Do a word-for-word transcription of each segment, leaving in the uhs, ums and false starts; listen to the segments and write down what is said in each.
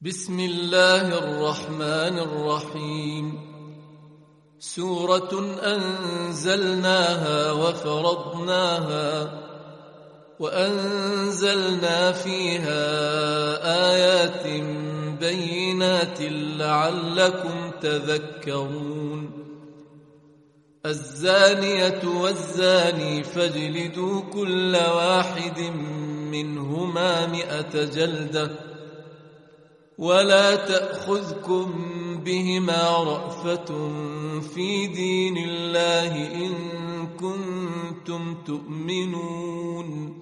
بسم الله الرحمن الرحيم. سورة أنزلناها وفرضناها وأنزلنا فيها آيات بينات لعلكم تذكرون. الزانية والزاني فاجلدوا كل واحد منهما مئة جلدة ولا تأخذكم بهما رأفة في دين الله إن كنتم تؤمنون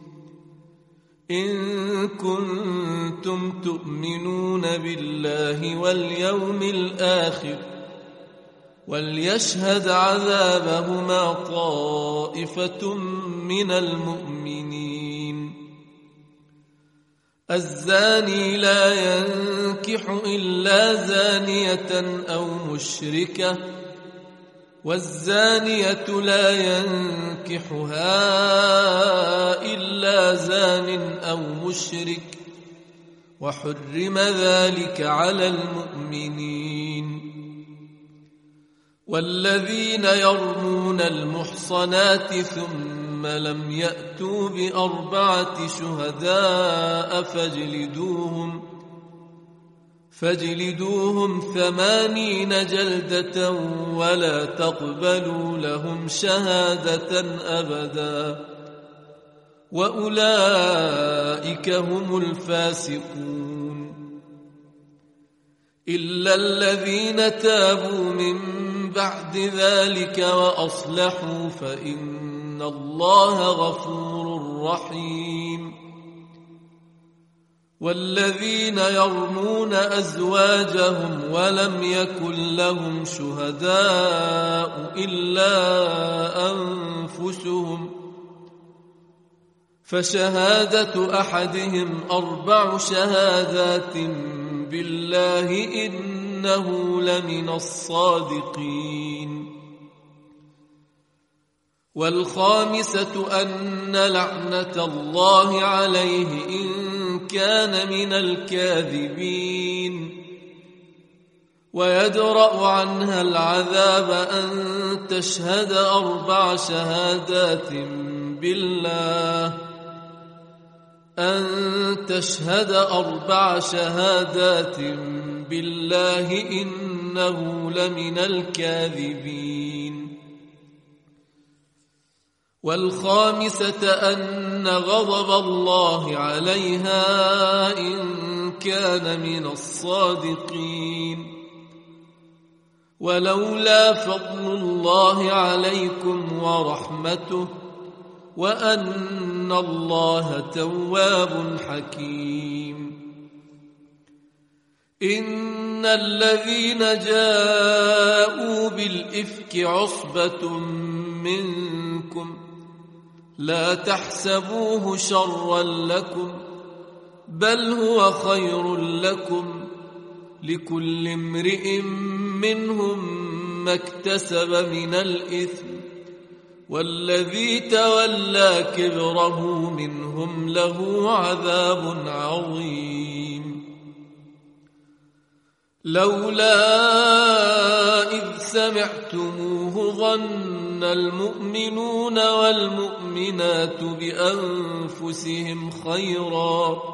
إن كنتم تؤمنون بالله واليوم الآخر وليشهد عذابهما طائفة من المؤمنين. الزاني لا ينكح إلا زانية أو مشركة والزانية لا ينكحها إلا زان أو مشرك وحرم ذلك على المؤمنين. والذين يرمون المحصنات ثم لم يأتوا بأربعة شهداء فاجلدوهم فاجلدوهم ثمانين جلدة ولا تقبلوا لهم شهادة أبدا وأولئك هم الفاسقون. إلا الذين تابوا من بعد ذلك وأصلحوا فإن الله غفور رحيم. والذين يرمون أزواجهم ولم يكن لهم شهداء إلا أنفسهم فشهادة أحدهم أربع شهادات بالله إنه لمن الصادقين. والخامسة أن لعنة الله عليه إن كان من الكاذبين. ويدرأ عنها العذاب أن تشهد أربع شهادات بالله أن تشهد أربع شهادات بالله إنه لمن الكاذبين. والخامسة أن غضب الله عليها إن كان من الصادقين. ولولا فضل الله عليكم ورحمته وأن الله تواب حكيم. إن الذين جاءوا بالإفك عصبة منكم لا تحسبوه شرا لكم بل هو خير لكم لكل امرئ منهم ما اكتسب من الإثم والذي تولى كبره منهم له عذاب عظيم. لولا إذ سمعتموه ظن المؤمنون والمؤمنات بأنفسهم خيرا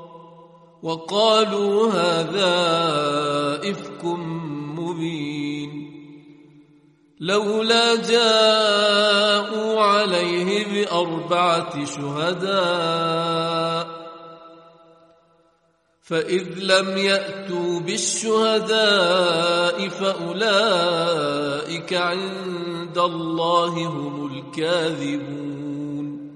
وقالوا هذا إفك مبين. لولا جاءوا عليه بأربعة شهداء فإذ لم يأتوا بالشهداء فأولئك عند الله هم الكاذبون.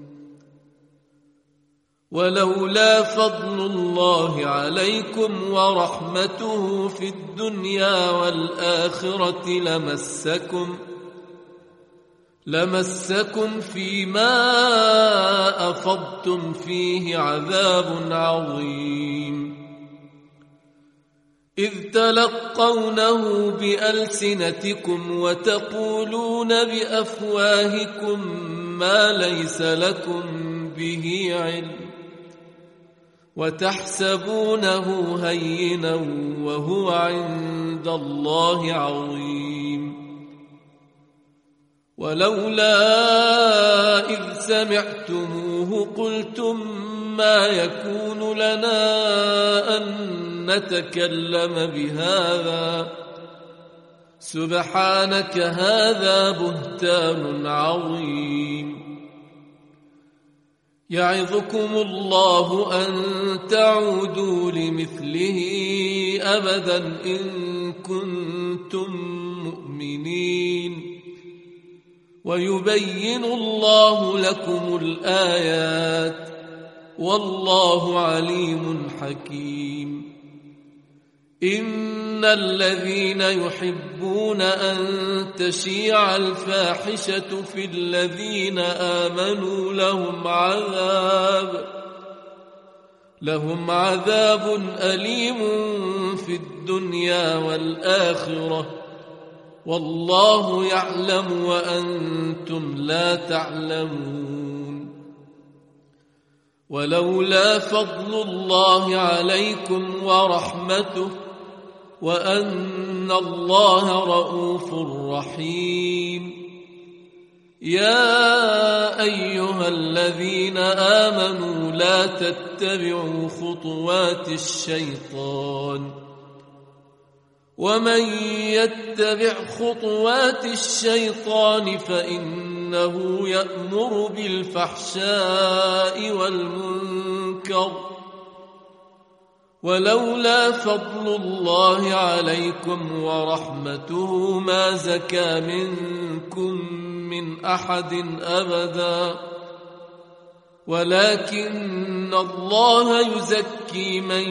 ولولا فضل الله عليكم ورحمته في الدنيا والآخرة لمسكم لمسكم فيما أفضتم فيه عذاب عظيم. إذ تلقونه بألسنتكم وتقولون بأفواهكم ما ليس لكم به علم وتحسبونه هينا وهو عند الله عظيم ولولا إذ سمعتموه قلتم ما يكون لنا أن نتكلم بهذا سبحانك هذا بهتان عظيم يعظكم الله أن تعودوا لمثله أبدا إن كنتم مؤمنين ويبين الله لكم الآيات والله عليم حكيم إن الذين يحبون أن تشيع الفاحشة في الذين آمنوا لهم عذاب لهم عذاب أليم في الدنيا والآخرة والله يعلم وأنتم لا تعلمون ولولا فضل الله عليكم ورحمته وأن الله رؤوف رحيم يا أيها الذين آمنوا لا تتبعوا خطوات الشيطان ومن يتبع خطوات الشيطان فإنه يأمر بالفحشاء والمنكر ولولا فضل الله عليكم ورحمته ما زكى منكم من أحد أبدا ولكن الله يزكي من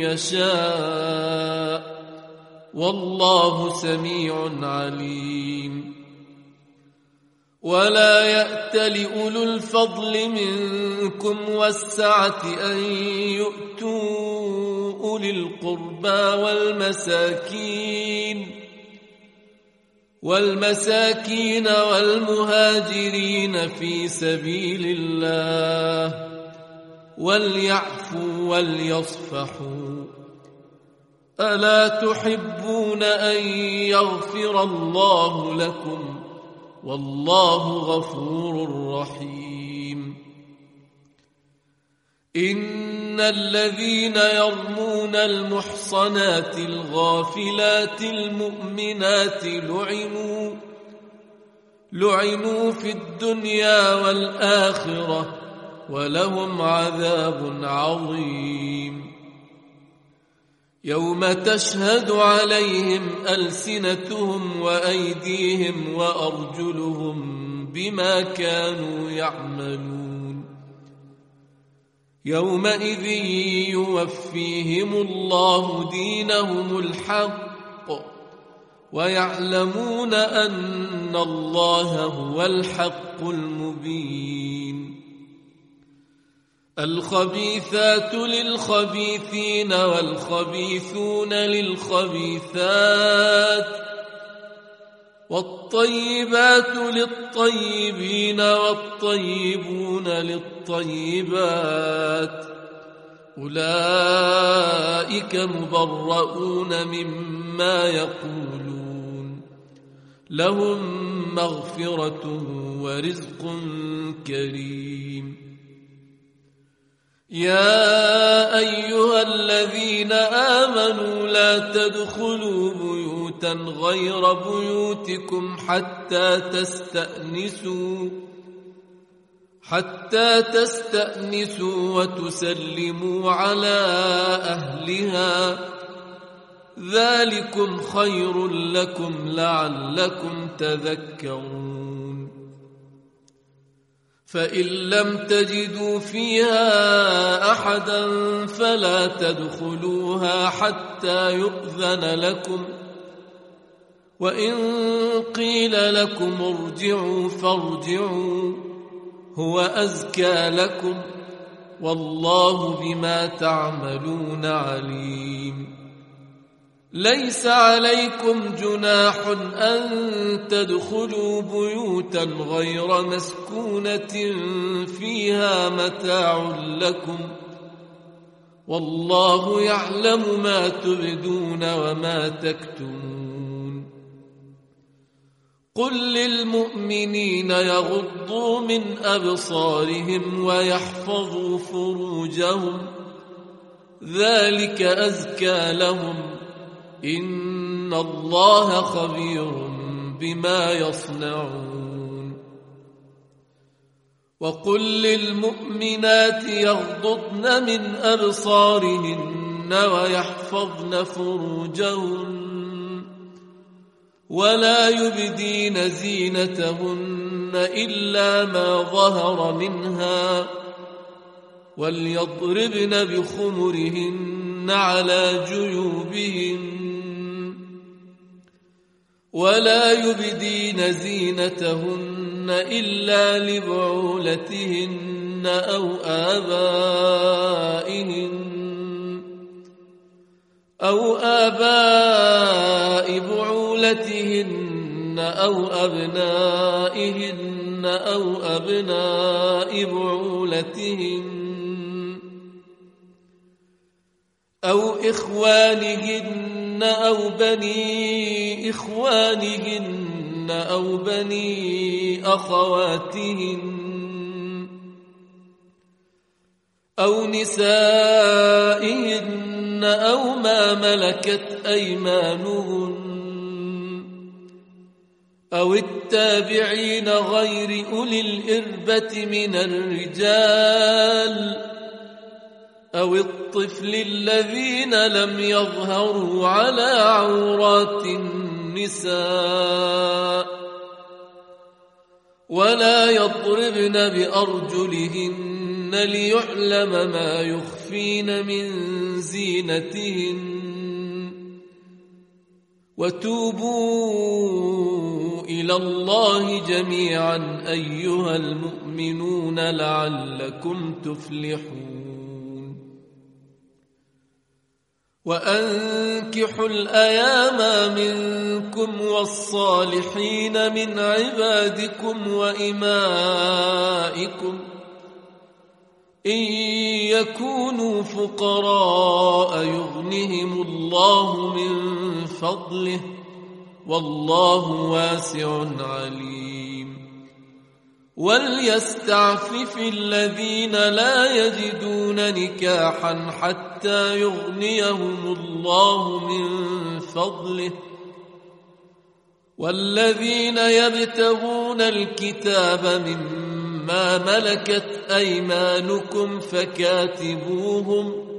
يشاء والله سميع عليم ولا يأتل أولو الفضل منكم والسعة أن يؤتوا أولي القربى والمساكين والمساكين والمهاجرين في سبيل الله وليعفوا وليصفحوا ألا تحبون أن يغفر الله لكم والله غفور رحيم إن الذين يرمون المحصنات الغافلات المؤمنات لعنوا لعنوا في الدنيا والآخرة ولهم عذاب عظيم يوم تشهد عليهم ألسنتهم وأيديهم وأرجلهم بما كانوا يعملون يومئذ يوفيهم الله دينهم الحق ويعلمون أن الله هو الحق المبين الخبيثات للخبيثين والخبيثون للخبيثات والطيبات للطيبين والطيبون للطيبات أولئك مبرؤون مما يقولون لهم مغفرة ورزق كريم يا أيها الذين آمنوا لا تدخلوا بيوتا غير بيوتكم حتى تستأنسوا حتى تستأنسوا وتسلموا على أهلها ذلكم خير لكم لعلكم تذكرون فإن لم تجدوا فيها أحدا فلا تدخلوها حتى يؤذن لكم وإن قيل لكم ارجعوا فارجعوا هو أزكى لكم والله بما تعملون عليم ليس عليكم جناح أن تدخلوا بيوتا غير مسكونة فيها متاع لكم والله يعلم ما تبدون وما تكتمون قل للمؤمنين يغضوا من أبصارهم ويحفظوا فروجهم ذلك أزكى لهم إن الله خبير بما يصنعون وقل للمؤمنات يغضضن من أبصارهن ويحفظن فروجهن ولا يبدين زينتهن إلا ما ظهر منها وليضربن بخمرهن على جيوبهن ولا يبدين زينتهن إلا لبعولتهن أو آبائهن أو آباء بعولتهن أو أبنائهن أو أبناء بعولتهن أو إخوانهن أو بني إخوانهن أو بني أخواتهن أو نسائهن أو ما ملكت أيمانهن أو التابعين غير أولي الإربة من الرجال أو الطفل الذين لم يظهروا على عورات النساء ولا يضربن بأرجلهن ليعلم ما يخفين من زينتهن وتوبوا إلى الله جميعا أيها المؤمنون لعلكم تفلحون وأنكحوا الأيام منكم والصالحين من عبادكم وإمائكم إن يكونوا فقراء يغنهم الله من فضله والله واسع عليم وليستعفف الذين لا يجدون نكاحا حتى يغنيهم الله من فضله والذين يبتغون الكتاب مما ملكت أيمانكم فكاتبوهم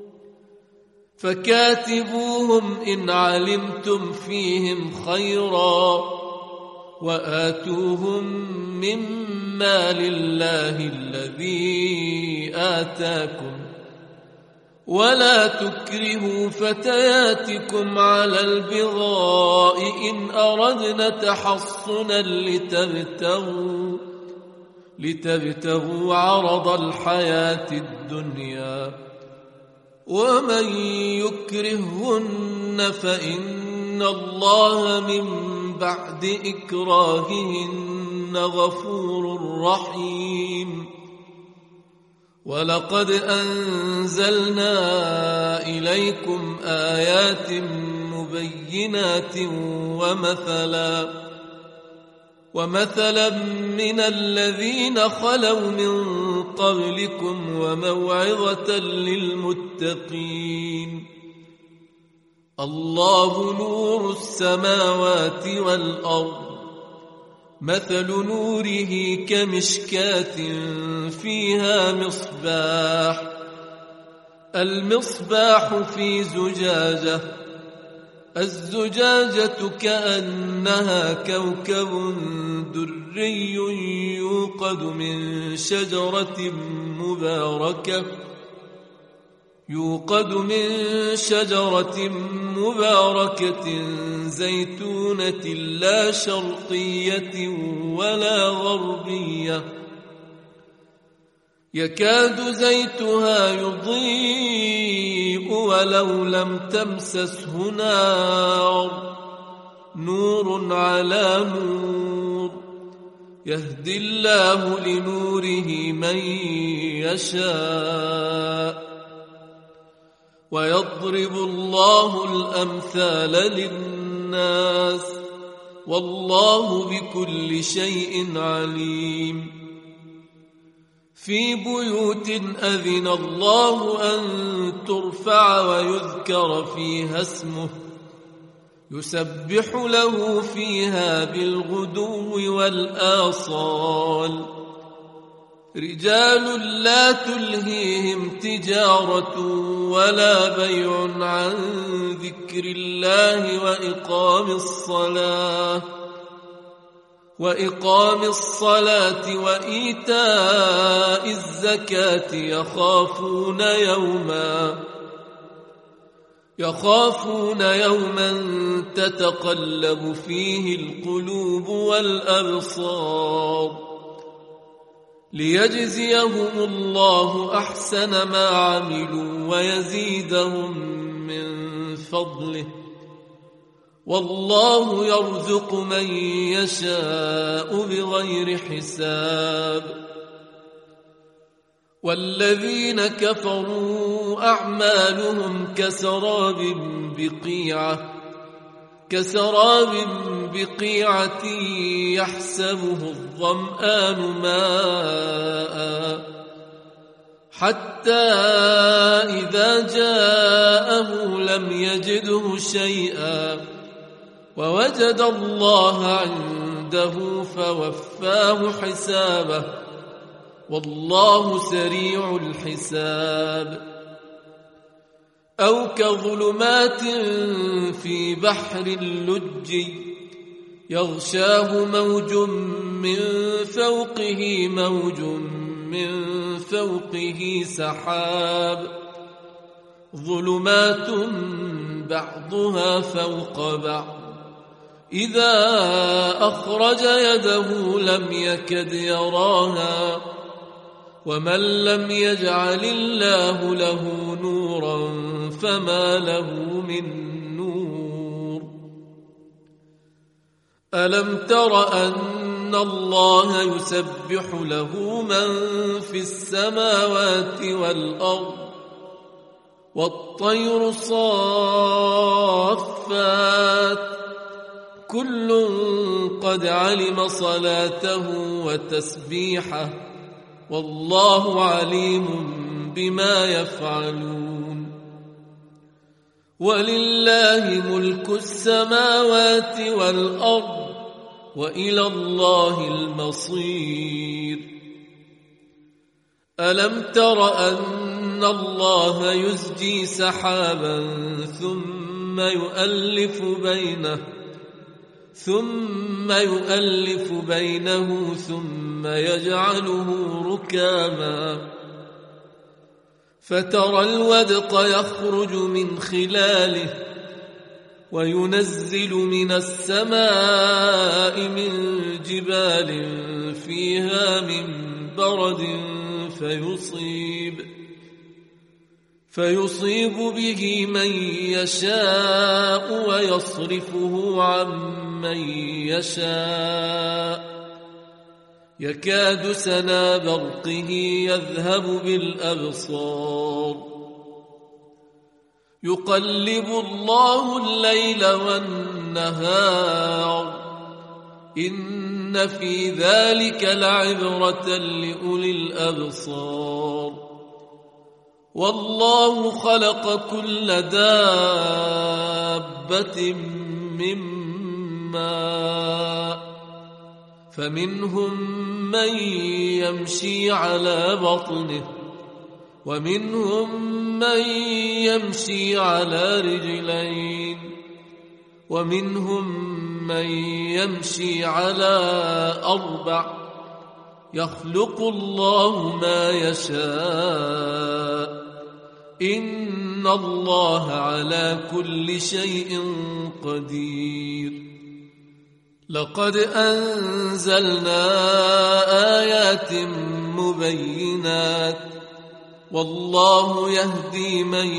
فكاتبوهم إن علمتم فيهم خيرا وآتوهم مما لله الذي آتاكم ولا تكرهوا فتياتكم على البغاء إن أردنا تحصنا لتبتغوا لتبتغوا عرض الحياة الدنيا ومن يكرهن فإن الله من بعد إكراههن غفور رحيم ولقد أنزلنا إليكم آيات مبينات ومثلا ومثلا من الذين خلوا من قبلكم وموعظة للمتقين الله نور السماوات والأرض مثل نوره كمشكاة فيها مصباح المصباح في زجاجة الزجاجة كأنها كوكب دري يوقد من شجرة مباركة يوقد من شجرة مباركة زيتونة لا شرقية ولا غربية يكاد زيتها يضيء ولو لم تمسسه نار نور على نور يهدي الله لنوره من يشاء ويضرب الله الأمثال للناس والله بكل شيء عليم. في بيوت أذن الله أن ترفع ويذكر فيها اسمه يسبح له فيها بالغدو والآصال رجال لا تلهيهم تجارة ولا بيع عن ذكر الله وإقام الصلاة وإقام الصلاة وإيتاء الزكاة يخافون يوما يخافون يوما تتقلب فيه القلوب والأبصار ليجزيهم الله أحسن ما عملوا ويزيدهم من فضله والله يرزق من يشاء بغير حساب. والذين كفروا أعمالهم كسراب بقيعة كسراب بقيعة يحسبه الظمآن ماء حتى إذا جاءه لم يجده شيئا ووجد الله عنده فوفاه حسابه والله سريع الحساب. أو كظلمات في بحر اللج يغشاه موج من فوقه موج من فوقه سحاب ظلمات بعضها فوق بعض إذا أخرج يده لم يكد يراها ومن لم يجعل الله له نورا فما له من نور. ألم تر أن الله يسبح له من في السماوات والأرض والطير صافات كل قد علم صلاته وتسبيحه والله عليم بما يفعلون. ولله ملك السماوات والأرض وإلى الله المصير. ألم تر أن الله يزجي سحابا ثم يؤلف بينه ثم يؤلف بينه ثم يجعله ركاما فترى الودق يخرج من خلاله وينزل من السماء من جبال فيها من برد فيصيب فيصيب به من يشاء ويصرفه عن من يشاء يكاد سنا برقه يذهب بالأبصار يقلب الله الليل والنهار إن في ذلك لعبرة لأولي الأبصار. والله خلق كل دابة من ماء فمنهم من يمشي على بطنه ومنهم من يمشي على رجلين ومنهم من يمشي على أربع يخلق الله ما يشاء إن الله على كل شيء قدير. لقد أنزلنا آيات مبينات والله يهدي من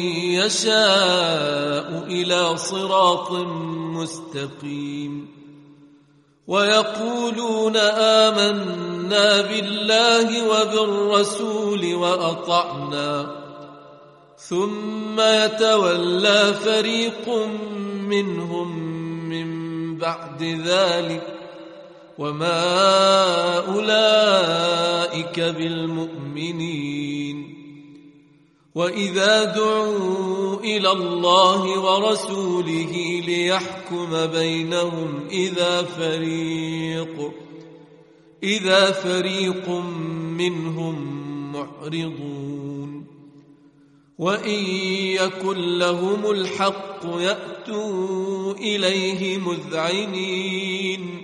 يشاء إلى صراط مستقيم. ويقولون آمنا بالله وبالرسول وأطعنا ثم يتولى فريق منهم من بعد ذلك وما أولئك بالمؤمنين. وإذا دعوا إلى الله ورسوله ليحكم بينهم إذا فريق إذا فريق منهم معرضون. وإن يكن لهم الحق يأتوا إليه مذعنين.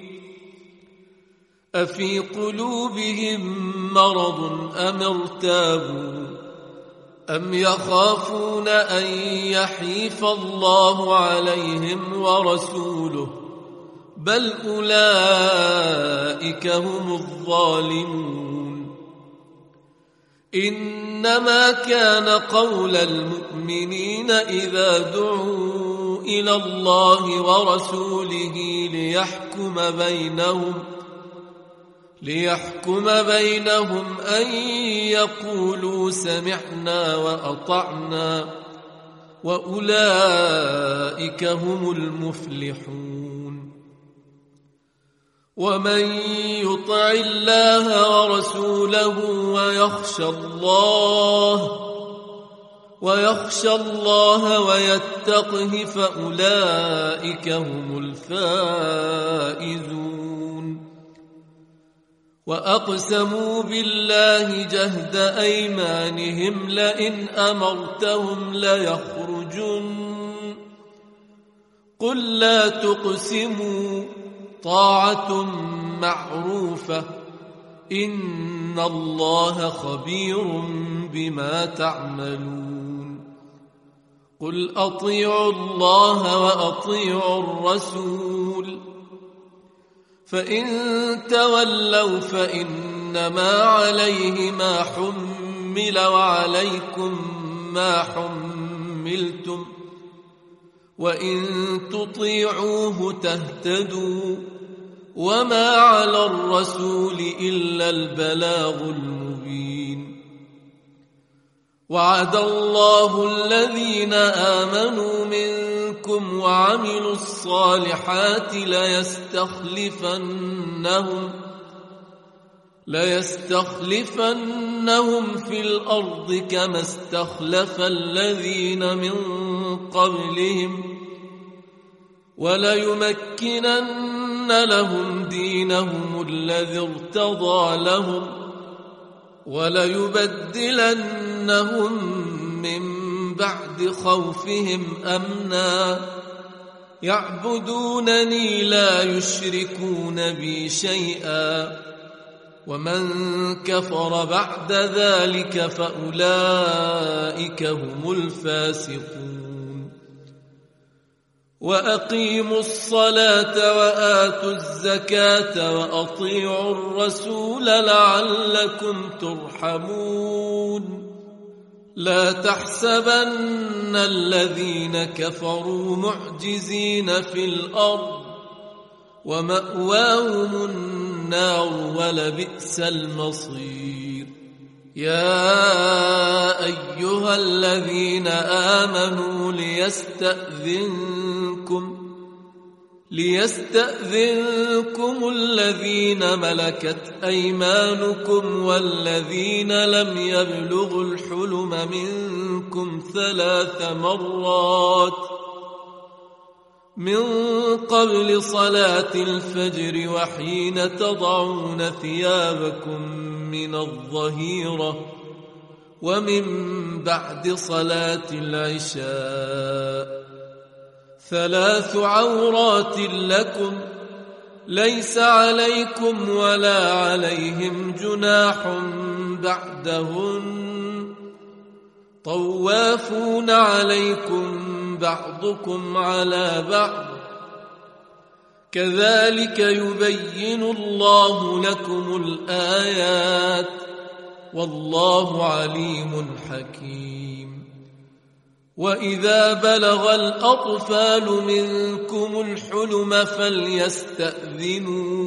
أفي قلوبهم مرض أم ارتابوا أم يخافون أن يحيف الله عليهم ورسوله بل أولئك هم الظالمون. إنما كان قول المؤمنين إذا دعوا إلى الله ورسوله ليحكم بينهم ليحكم بينهم أن يقولوا سمعنا وأطعنا وأولئك هم المفلحون. ومن يطع الله ورسوله ويخشى الله ويخشى الله ويتقه فأولئك هم الفائزون. وأقسموا بالله جهد أيمانهم لئن أمرتهم ليخرجن قل لا تقسموا طاعة معروفة إن الله خبير بما تعملون. قل أطيعوا الله وأطيعوا الرسول فإن تولوا فإنما عليه ما حمل وعليكم ما حملتم وإن تطيعوه تهتدوا وما على الرسول إلا البلاغ المبين. وعد الله الذين آمنوا منكم وعملوا الصالحات ليستخلفنهم ليستخلفنهم في الأرض كما استخلف الذين من قبلهم وليمكنن لهم دينهم الذي ارتضى لهم وليبدلنهم من بعد خوفهم أمنا يعبدونني لا يشركون بي شيئا ومن كفر بعد ذلك فأولئك هم الفاسقون. وأقيموا الصلاة وآتوا الزكاة وأطيعوا الرسول لعلكم ترحمون. لا تحسبن الذين كفروا معجزين في الأرض ومأواهم النار ولبئس المصير. يا أيها الذين آمنوا ليستأذنكم ليستأذنكم الذين ملكت أيمانكم والذين لم يبلغوا الحلم منكم ثلاث مرات من قبل صلاة الفجر وحين تضعون ثيابكم من الظهيرة ومن بعد صلاة العشاء ثلاث عورات لكم ليس عليكم ولا عليهم جناح بعدهن طوافون عليكم بعضكم على بعض كذلك يبين الله لكم الآيات والله عليم حكيم. وإذا بلغ الأطفال منكم الحلم فليستأذنوا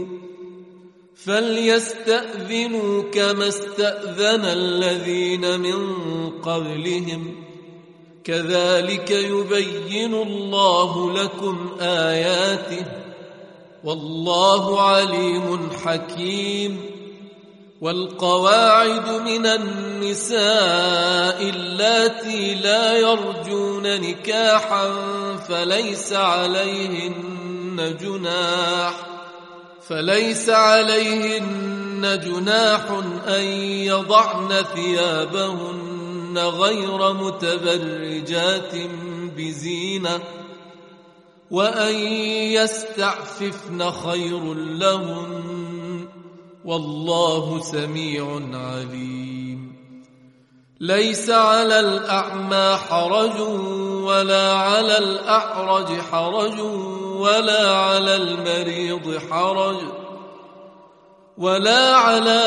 فليستأذنوا كما استأذن الذين من قبلهم كذلك يبين الله لكم آياته والله عليم حكيم. والقواعد من النساء اللاتي لا يرجون نكاحا فليس عليهن جناح فليس عليهن جناح أن يضعن ثيابهن غير متبرجات بزينة وأن يستعففن خير لهن والله سميع عليم. ليس على الأعمى حرج ولا على الأعرج حرج ولا على المريض حرج ولا على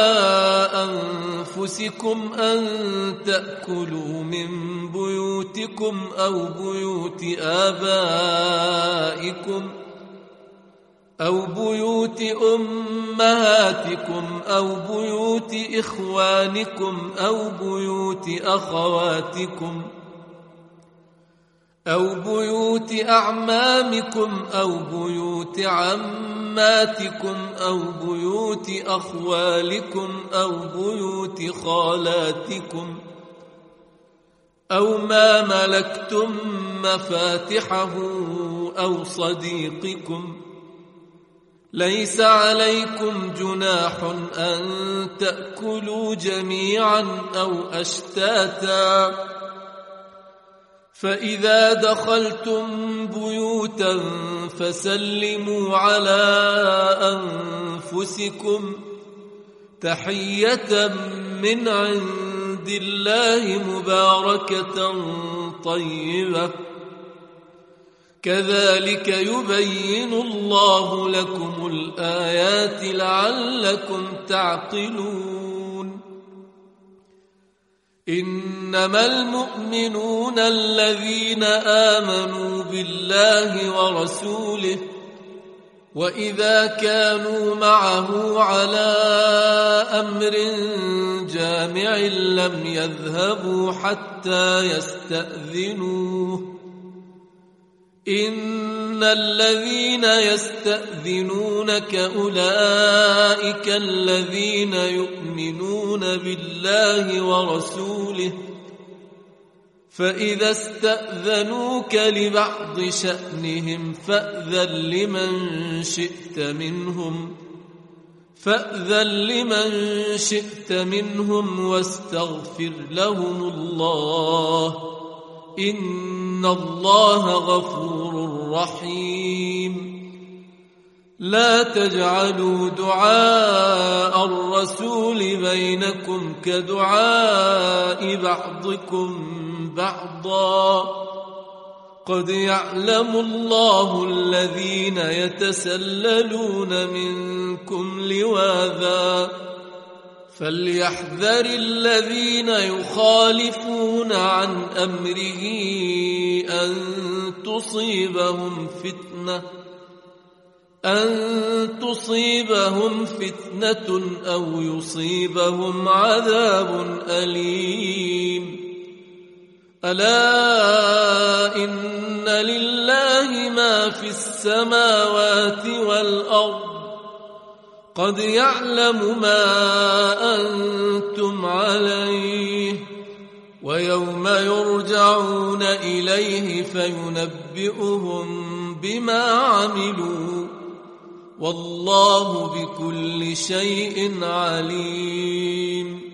أنفسكم أن تأكلوا من بيوتكم أو بيوت آبائكم أو بيوت أمهاتكم أو بيوت إخوانكم أو بيوت أخواتكم أو بيوت أعمامكم أو بيوت عماتكم أو بيوت أخوالكم أو بيوت خالاتكم أو ما ملكتم مفاتحه أو صديقكم. ليس عليكم جناح أن تأكلوا جميعا أو أشتاتا فإذا دخلتم بيوتا فسلموا على أنفسكم تحية من عند الله مباركة طيبة كذلك يبين الله لكم الآيات لعلكم تعقلون. إنما المؤمنون الذين آمنوا بالله ورسوله وإذا كانوا معه على أمر جامع لم يذهبوا حتى يستأذنوه. إن الذين يستأذنونك أولئك الذين يؤمنون بالله ورسوله فإذا استأذنوك لبعض شأنهم فأذن لمن شئت منهم فأذن لمن شئت منهم واستغفر لهم الله إن الله غفور رحيم. لا تجعلوا دعاء الرسول بينكم كدعاء بعضكم بعضا قد يعلم الله الذين يتسللون منكم لواذا فليحذر الذين يخالفون عن أمره أن تصيبهم فتنة أن تصيبهم فتنة أو يصيبهم عذاب أليم. ألا إن لله ما في السماوات والأرض قد يعلم ما أنتم عليه ويوم يرجعون إليه فينبئهم بما عملوا والله بكل شيء عليم.